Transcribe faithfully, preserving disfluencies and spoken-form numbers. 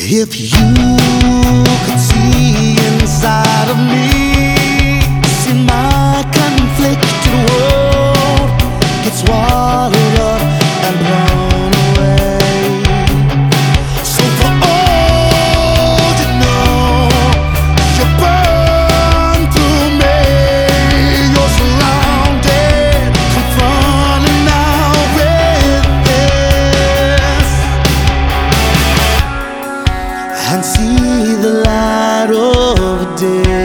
If you could see inside of me, see my conflicted world gets swallowed up and blown away. So for all you know, you burn through me. You're surrounded, confronted now with this, and see the light of day.